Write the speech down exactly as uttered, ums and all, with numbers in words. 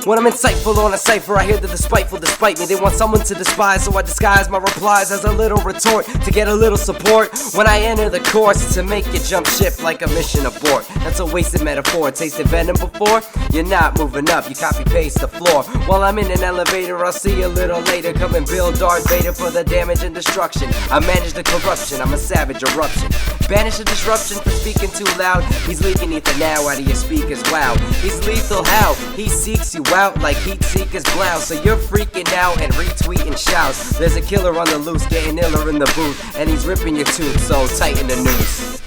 When I'm insightful on a cipher, I hear the despiteful despite me. They want someone to despise, so I disguise my replies as a little retort to get a little support. When I enter the course, to make you jump ship like a mission abort. That's a wasted metaphor. Tasted venom before? You're not moving up, you copy paste the floor. While I'm in an elevator, I'll see you a little later. Come and build Darth Vader for the damage and destruction. I manage the corruption, I'm a savage eruption. Banish the disruption for speaking too loud. He's leaking ether now out of your speakers, wow. He's lethal how? He seeks you out like heat seekers blouse. So you're freaking out and retweeting shouts. There's a killer on the loose, getting iller in the booth, and he's ripping your tooth, so tighten the noose.